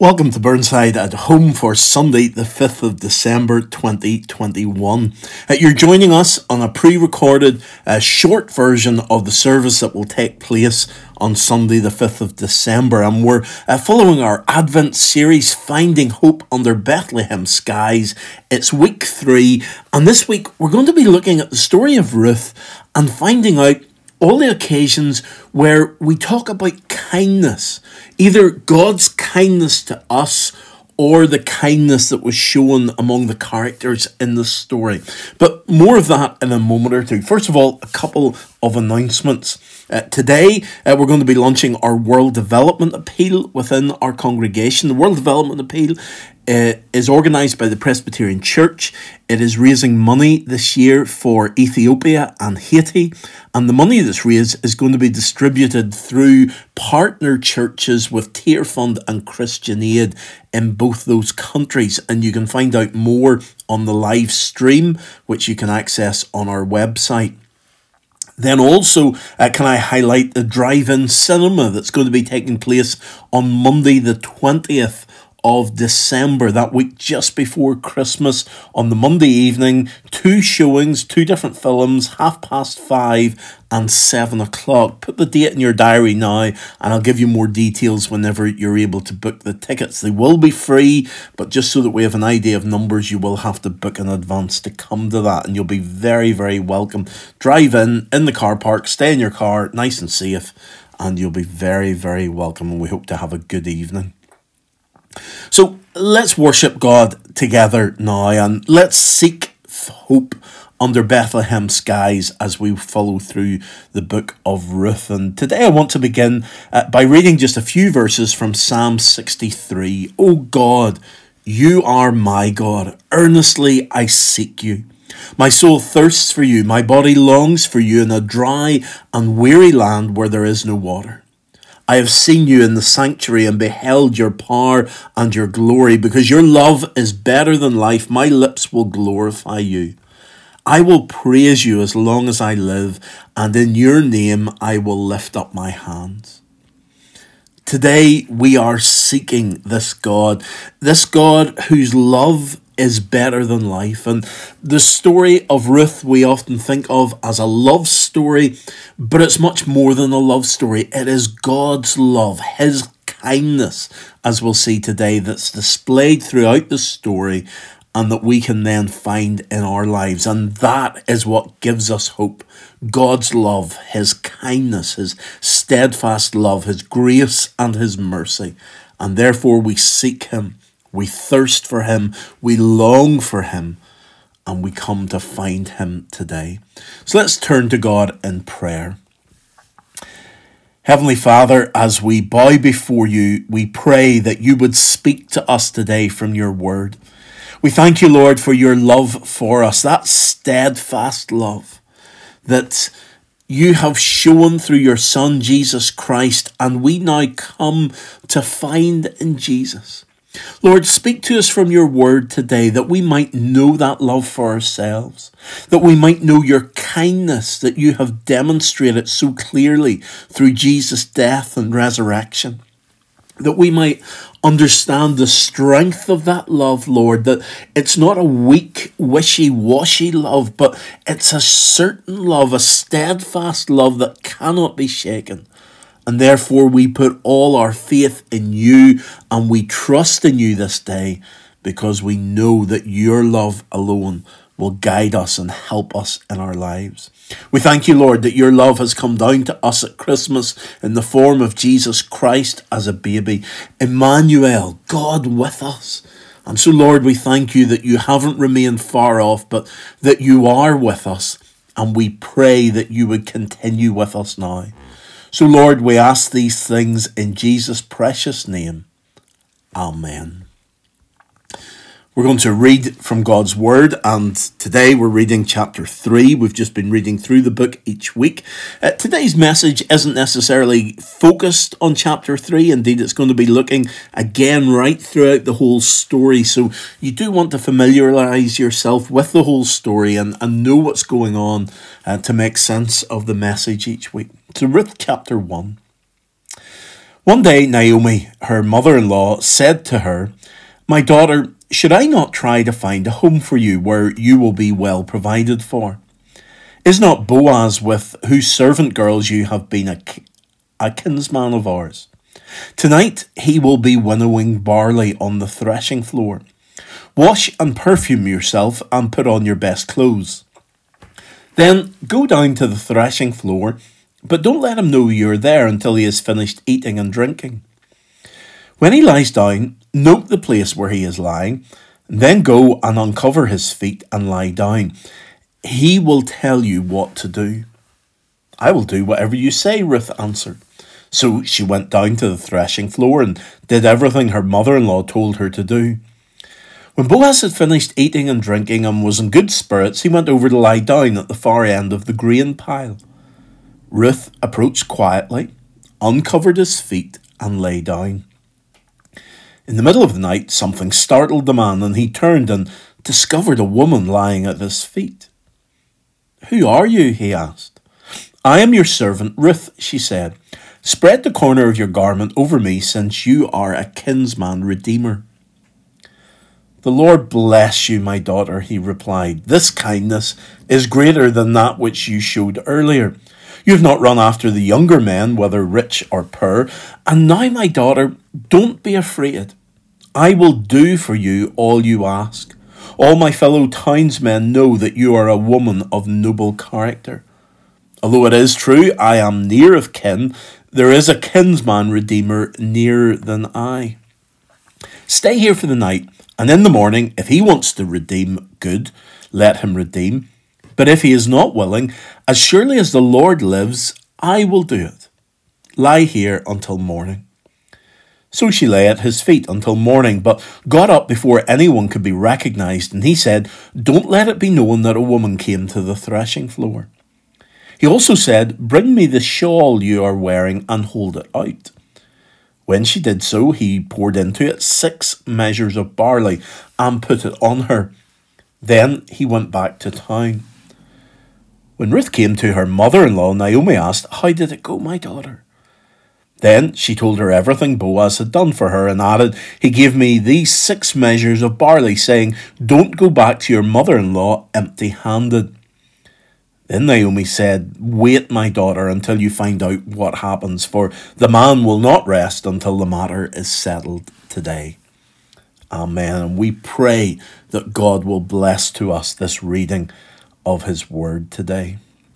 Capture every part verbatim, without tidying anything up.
Welcome to Burnside at Home for Sunday, the fifth of December twenty twenty-one. Uh, you're joining us on a pre-recorded uh, short version of the service that will take place on Sunday, the fifth of December. And we're uh, following our Advent series, Finding Hope Under Bethlehem Skies. It's week three, and this week we're going to be looking at the story of Ruth and finding out all the occasions where we talk about kindness, either God's kindness to us or the kindness that was shown among the characters in the story. But more of that in a moment or two. First of all, a couple of announcements. Uh, today, uh, we're going to be launching our World Development Appeal within our congregation. The World Development Appeal uh, is organised by the Presbyterian Church. It is raising money this year for Ethiopia and Haiti, and the money that's raised is going to be distributed through partner churches with Tear Fund and Christian Aid in both those countries. And you can find out more on the live stream, which you can access on our website. Then also, uh, can I highlight the drive-in cinema that's going to be taking place on Monday the twentieth of December, that week just before Christmas. On the Monday evening, two showings, two different films, half past five and seven o'clock. Put the date in your diary now, and I'll give you more details whenever you're able to book the tickets. They will be free, but just so that we have an idea of numbers, you will have to book in advance to come to that, and you'll be very, very welcome. Drive in, in the car park, stay in your car, nice and safe, and you'll be very, very welcome, and we hope to have a good evening. So let's worship God together now, and let's seek hope under Bethlehem skies as we follow through the book of Ruth. And today I want to begin uh, by reading just a few verses from Psalm sixty-three. O God, you are my God. Earnestly I seek you. My soul thirsts for you. My body longs for you in a dry and weary land where there is no water. I have seen you in the sanctuary and beheld your power and your glory. Because your love is better than life, my lips will glorify you. I will praise you as long as I live, and in your name I will lift up my hands. Today we are seeking this God, this God whose love is better than life. And the story of Ruth we often think of as a love story, but it's much more than a love story. It is God's love, his kindness, as we'll see today, that's displayed throughout the story and that we can then find in our lives. And that is what gives us hope. God's love, his kindness, his steadfast love, his grace and his mercy. And therefore we seek him. We thirst for him, we long for him, and we come to find him today. So let's turn to God in prayer. Heavenly Father, as we bow before you, we pray that you would speak to us today from your word. We thank you, Lord, for your love for us, that steadfast love that you have shown through your Son, Jesus Christ, and we now come to find in Jesus. Lord, speak to us from your word today that we might know that love for ourselves, that we might know your kindness that you have demonstrated so clearly through Jesus' death and resurrection, that we might understand the strength of that love, Lord, that it's not a weak, wishy-washy love, but it's a certain love, a steadfast love that cannot be shaken. And therefore we put all our faith in you and we trust in you this day because we know that your love alone will guide us and help us in our lives. We thank you, Lord, that your love has come down to us at Christmas in the form of Jesus Christ as a baby. Emmanuel, God with us. And so, Lord, we thank you that you haven't remained far off, but that you are with us. And we pray that you would continue with us now. So, Lord, we ask these things in Jesus' precious name. Amen. We're going to read from God's Word, and today we're reading chapter three. We've just been reading through the book each week. Uh, today's message isn't necessarily focused on chapter three. Indeed, it's going to be looking again right throughout the whole story. So you do want to familiarise yourself with the whole story and, and know what's going on uh, to make sense of the message each week. So Ruth chapter one. One day, Naomi, her mother-in-law, said to her, "My daughter, should I not try to find a home for you where you will be well provided for? Is not Boaz, with whose servant girls you have been a, a kinsman of ours? Tonight he will be winnowing barley on the threshing floor. Wash and perfume yourself and put on your best clothes. Then go down to the threshing floor, but don't let him know you're there until he has finished eating and drinking. When he lies down, note the place where he is lying, then go and uncover his feet and lie down. He will tell you what to do." "I will do whatever you say," Ruth answered. So she went down to the threshing floor and did everything her mother-in-law told her to do. When Boaz had finished eating and drinking and was in good spirits, he went over to lie down at the far end of the grain pile. Ruth approached quietly, uncovered his feet, and lay down. In the middle of the night, something startled the man, and he turned and discovered a woman lying at his feet. "Who are you?" he asked. "I am your servant Ruth," she said. "Spread the corner of your garment over me, since you are a kinsman redeemer." "The Lord bless you, my daughter," he replied. "This kindness is greater than that which you showed earlier. You have not run after the younger men, whether rich or poor. And now, my daughter, don't be afraid. I will do for you all you ask. All my fellow townsmen know that you are a woman of noble character. Although it is true I am near of kin, there is a kinsman redeemer nearer than I. Stay here for the night, and in the morning, if he wants to redeem, good, let him redeem. But if he is not willing, as surely as the Lord lives, I will do it. Lie here until morning." So she lay at his feet until morning, but got up before anyone could be recognized, and he said, "Don't let it be known that a woman came to the threshing floor." He also said, "Bring me the shawl you are wearing and hold it out." When she did so, he poured into it six measures of barley and put it on her. Then he went back to town. When Ruth came to her mother-in-law, Naomi asked, "How did it go, my daughter?" Then she told her everything Boaz had done for her and added, "He gave me these six measures of barley, saying, 'Don't go back to your mother-in-law empty-handed.'" Then Naomi said, "Wait, my daughter, until you find out what happens, for the man will not rest until the matter is settled today." Amen. And we pray that God will bless to us this reading of his word today.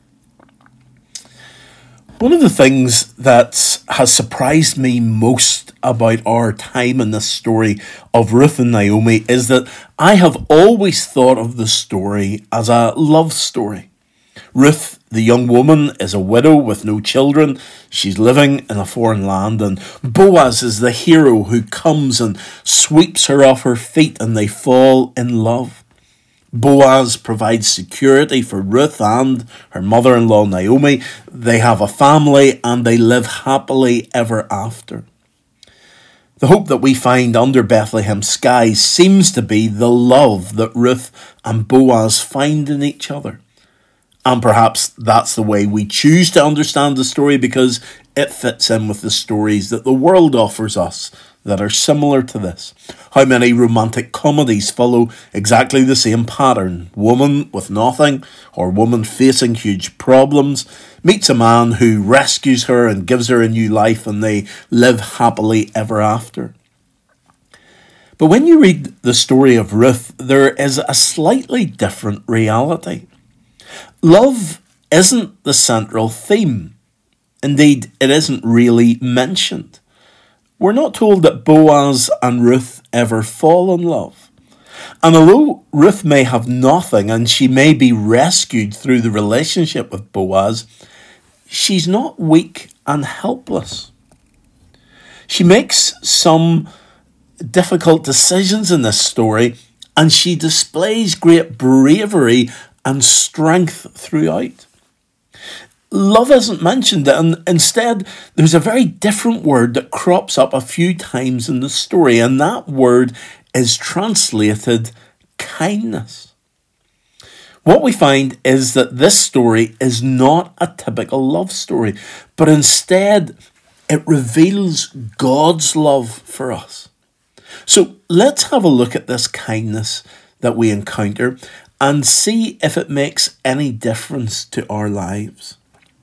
One of the things that has surprised me most about our time in this story of Ruth and Naomi is that I have always thought of the story as a love story. Ruth, the young woman, is a widow with no children. She's living in a foreign land, and Boaz is the hero who comes and sweeps her off her feet, and they fall in love. Boaz provides security for Ruth and her mother-in-law Naomi. They have a family and they live happily ever after. The hope that we find under Bethlehem's skies seems to be the love that Ruth and Boaz find in each other. And perhaps that's the way we choose to understand the story, because it fits in with the stories that the world offers us that are similar to this. How many romantic comedies follow exactly the same pattern? Woman with nothing, or woman facing huge problems, meets a man who rescues her and gives her a new life, and they live happily ever after. But when you read the story of Ruth, there is a slightly different reality. Love isn't the central theme. Indeed, it isn't really mentioned. We're not told that Boaz and Ruth ever fall in love. And although Ruth may have nothing and she may be rescued through the relationship with Boaz, she's not weak and helpless. She makes some difficult decisions in this story, and she displays great bravery and strength throughout. Love isn't mentioned, and instead there's a very different word that crops up a few times in the story, and that word is translated kindness. What we find is that this story is not a typical love story, but instead It reveals God's love for us. So let's have a look at this kindness that we encounter and see if it makes any difference to our lives.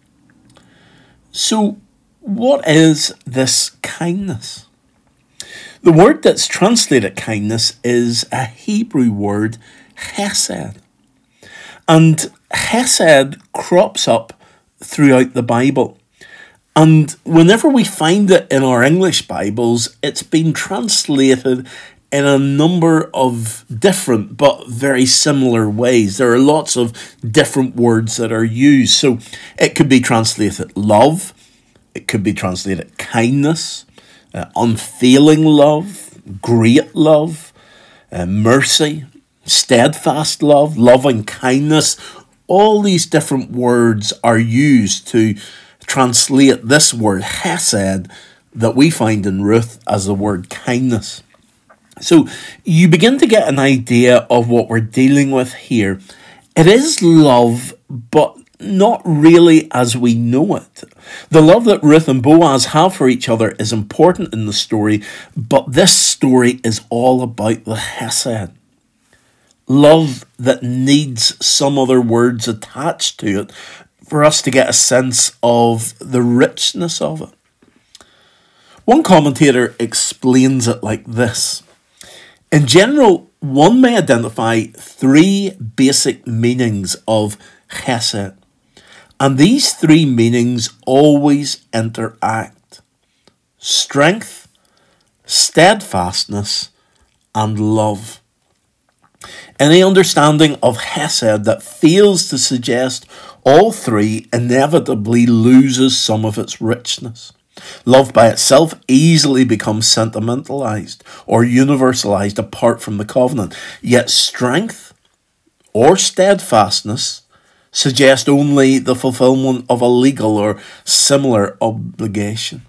So, what is this kindness? The word that's translated kindness is a Hebrew word, hesed. And hesed crops up throughout the Bible. And whenever we find it in our English Bibles, it's been translated in a number of different but very similar ways. There are lots of different words that are used. So it could be translated love, it could be translated kindness, uh, unfailing love, great love, uh, mercy, steadfast love, loving kindness. All these different words are used to translate this word hesed that we find in Ruth as the word kindness. So you begin to get an idea of what we're dealing with here. It is love, but not really as we know it. The love that Ruth and Boaz have for each other is important in the story, but this story is all about the hesed. Love that needs some other words attached to it for us to get a sense of the richness of it. One commentator explains it like this. In general, one may identify three basic meanings of hesed, and these three meanings always interact: strength, steadfastness, and love. Any understanding of hesed that fails to suggest all three inevitably loses some of its richness. Love by itself easily becomes sentimentalized or universalized apart from the covenant. Yet strength or steadfastness suggest only the fulfillment of a legal or similar obligation.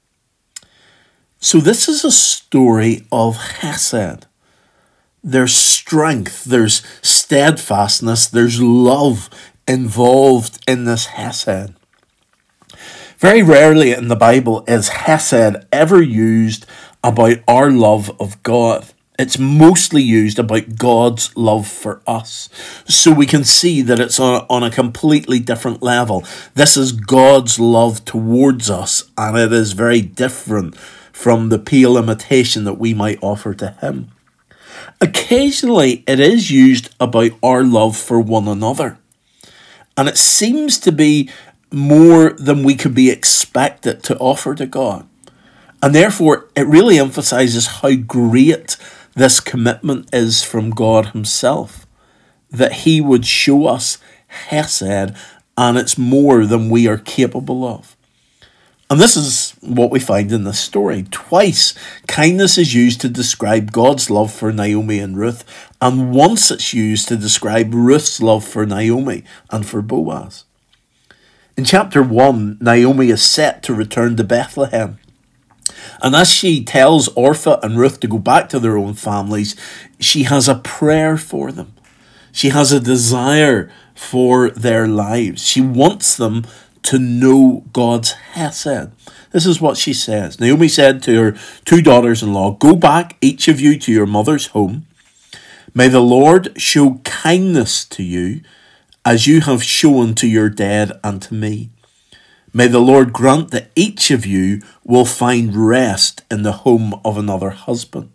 So this is a story of hesed. There's strength, there's steadfastness, there's love involved in this hesed. Very rarely in the Bible is hesed ever used about our love of God. It's mostly used about God's love for us. So we can see that it's on, on a completely different level. This is God's love towards us, and it is very different from the pale imitation that we might offer to Him. Occasionally, it is used about our love for one another. And it seems to be more than we could be expected to offer to God. And therefore, it really emphasizes how great this commitment is from God Himself, that He would show us hesed, and it's more than we are capable of. And this is what we find in this story. Twice, kindness is used to describe God's love for Naomi and Ruth, and once it's used to describe Ruth's love for Naomi and for Boaz. In chapter one, Naomi is set to return to Bethlehem. And as she tells Orpah and Ruth to go back to their own families, she has a prayer for them. She has a desire for their lives. She wants them to know God's hesed. This is what she says. Naomi said to her two daughters-in-law, "Go back, each of you, to your mother's home. May the Lord show kindness to you, as you have shown to your dead and to me. May the Lord grant that each of you will find rest in the home of another husband."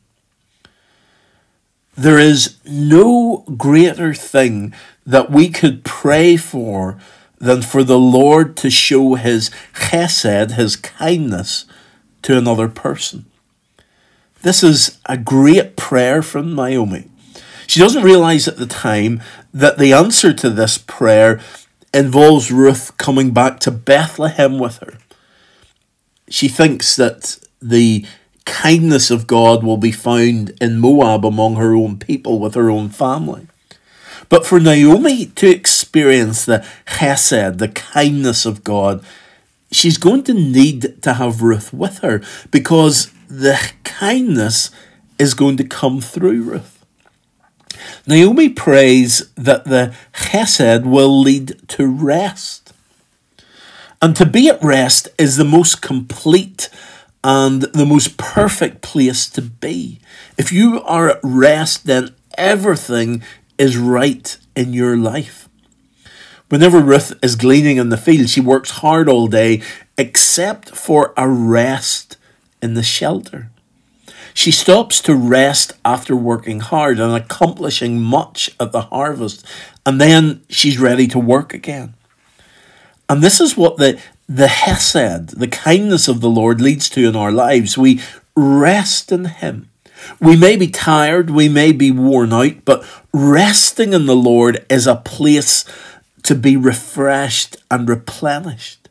There is no greater thing that we could pray for than for the Lord to show His chesed, His kindness, to another person. This is a great prayer from Naomi. She doesn't realize at the time that the answer to this prayer involves Ruth coming back to Bethlehem with her. She thinks that the kindness of God will be found in Moab among her own people with her own family. But for Naomi to experience the chesed, the kindness of God, she's going to need to have Ruth with her, because the kindness is going to come through Ruth. Naomi prays that the chesed will lead to rest. And to be at rest is the most complete and the most perfect place to be. If you are at rest, then everything is right in your life. Whenever Ruth is gleaning in the field, she works hard all day, except for a rest in the shelter. She stops to rest after working hard and accomplishing much at the harvest, and then she's ready to work again. And this is what the, the Hesed, the kindness of the Lord, leads to in our lives. We rest in Him. We may be tired, we may be worn out, but resting in the Lord is a place to be refreshed and replenished.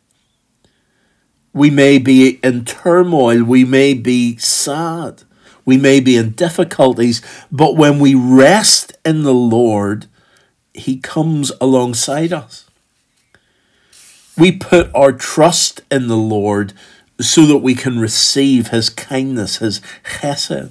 We may be in turmoil, we may be sad, we may be in difficulties, but when we rest in the Lord, He comes alongside us. We put our trust in the Lord so that we can receive His kindness, His Hesed.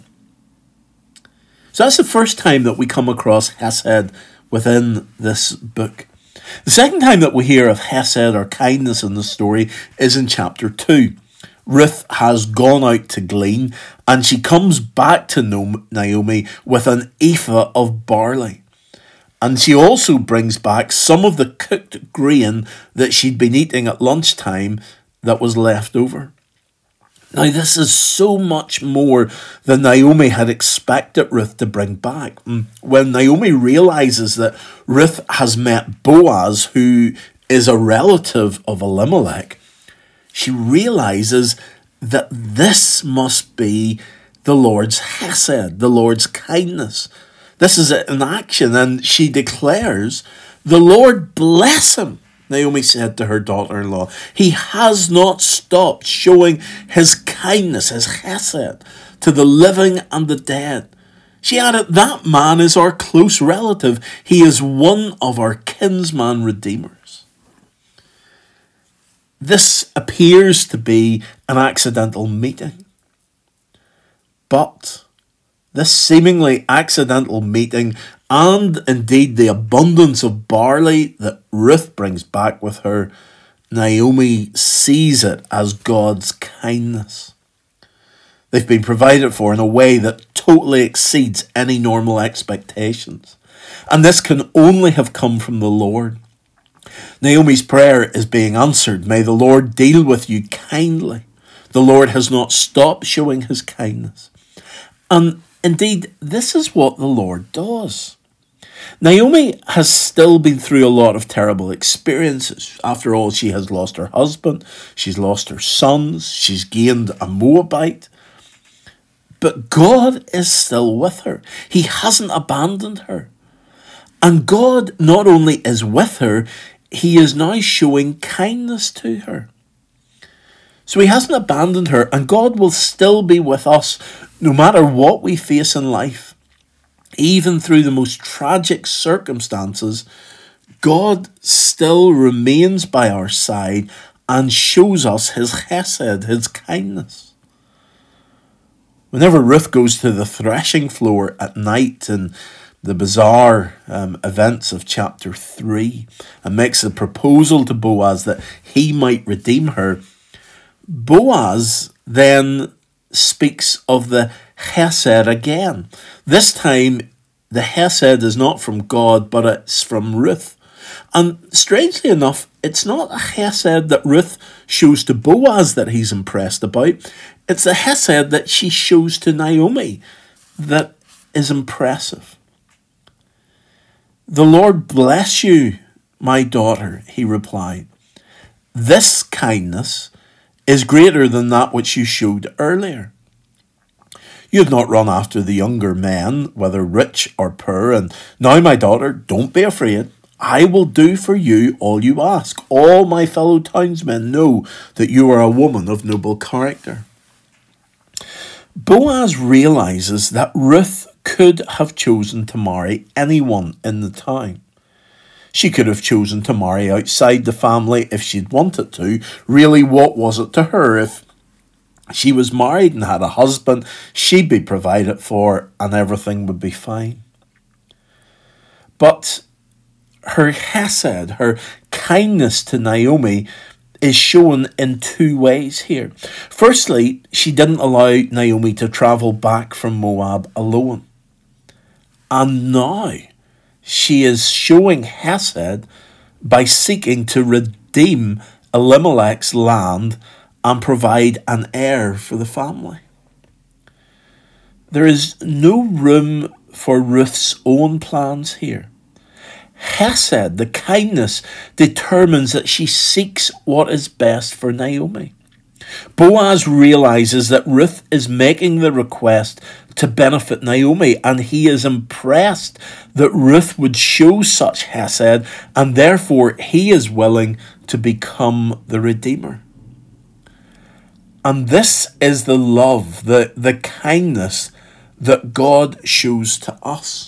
So that's the first time that we come across Hesed within this book. The second time that we hear of Hesed or kindness in the story is in chapter two. Ruth has gone out to glean and she comes back to Naomi with an ephah of barley. And she also brings back some of the cooked grain that she'd been eating at lunchtime that was left over. Now, this is so much more than Naomi had expected Ruth to bring back. When Naomi realizes that Ruth has met Boaz, who is a relative of Elimelech, she realizes that this must be the Lord's Hesed, the Lord's kindness. This is an action, and she declares, "The Lord bless him," Naomi said to her daughter-in-law. "He has not stopped showing His kindness, His Hesed, to the living and the dead." She added, "That man is our close relative. He is one of our kinsman redeemers." This appears to be an accidental meeting. But this seemingly accidental meeting, and indeed the abundance of barley that Ruth brings back with her, Naomi sees it as God's kindness. They've been provided for in a way that totally exceeds any normal expectations. And this can only have come from the Lord. Naomi's prayer is being answered. May the Lord deal with you kindly. The Lord has not stopped showing His kindness. And indeed, this is what the Lord does. Naomi has still been through a lot of terrible experiences. After all, she has lost her husband, she's lost her sons, she's gained a Moabite. But God is still with her. He hasn't abandoned her. And God not only is with her, He is now showing kindness to her. So He hasn't abandoned her, and God will still be with us no matter what we face in life. Even through the most tragic circumstances, God still remains by our side and shows us His Hesed, His kindness. Whenever Ruth goes to the threshing floor at night in the bizarre um, events of chapter three and makes a proposal to Boaz that he might redeem her, Boaz then speaks of the Hesed again. This time, the Hesed is not from God, but it's from Ruth. And strangely enough, it's not a Hesed that Ruth shows to Boaz that he's impressed about. It's the Hesed that she shows to Naomi that is impressive. "The Lord bless you, my daughter," he replied. "This kindness is greater than that which you showed earlier. You have not run after the younger men, whether rich or poor, and now, my daughter, don't be afraid. I will do for you all you ask. All my fellow townsmen know that you are a woman of noble character." Boaz realizes that Ruth could have chosen to marry anyone in the town. She could have chosen to marry outside the family if she'd wanted to. Really, what was it to her? If she was married and had a husband, she'd be provided for and everything would be fine. But her Hesed, her kindness to Naomi, is shown in two ways here. Firstly, she didn't allow Naomi to travel back from Moab alone. And now she is showing hesed by seeking to redeem Elimelech's land and provide an heir for the family. There is no room for Ruth's own plans here. Hesed, the kindness, determines that she seeks what is best for Naomi. Boaz realizes that Ruth is making the request to benefit Naomi, and he is impressed that Ruth would show such hesed, and therefore he is willing to become the redeemer. And this is the love, the, the kindness that God shows to us.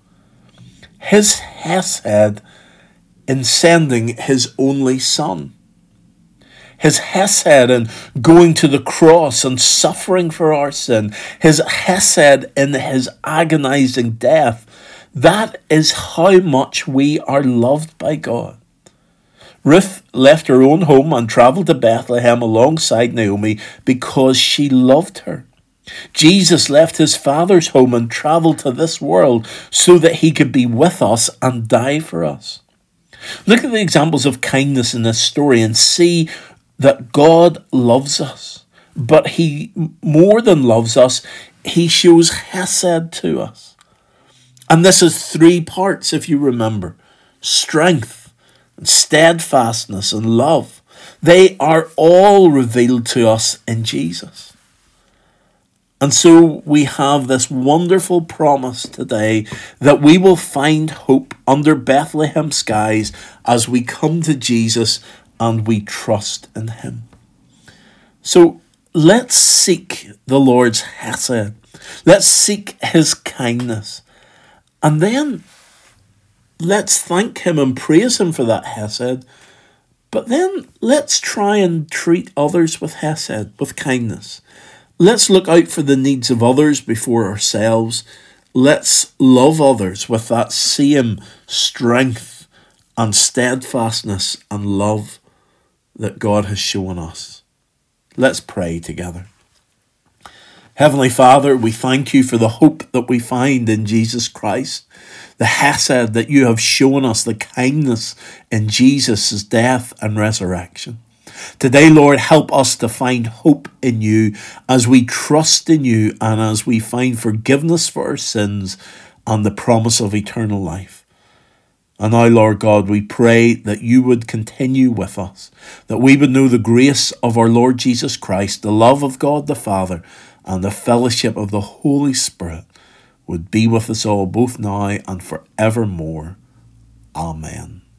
His hesed in sending his only son. His hesed in going to the cross and suffering for our sin. His hesed in his agonizing death. That is how much we are loved by God. Ruth left her own home and travelled to Bethlehem alongside Naomi because she loved her. Jesus left his father's home and travelled to this world so that he could be with us and die for us. Look at the examples of kindness in this story and see that God loves us. But he, more than loves us, he shows hesed to us. And this is three parts, if you remember. Strength, and steadfastness, and love. They are all revealed to us in Jesus. And so we have this wonderful promise today that we will find hope under Bethlehem skies as we come to Jesus and we trust in him. So let's seek the Lord's hesed. Let's seek his kindness. And then let's thank him and praise him for that hesed. But then let's try and treat others with hesed, with kindness. Let's look out for the needs of others before ourselves. Let's love others with that same strength and steadfastness and love that God has shown us. Let's pray together. Heavenly Father, we thank you for the hope that we find in Jesus Christ, the hesed that you have shown us, the kindness in Jesus' death and resurrection. Today, Lord, help us to find hope in you as we trust in you and as we find forgiveness for our sins and the promise of eternal life. And now, Lord God, we pray that you would continue with us, that we would know the grace of our Lord Jesus Christ, the love of God the Father, and the fellowship of the Holy Spirit would be with us all both now and forevermore. Amen.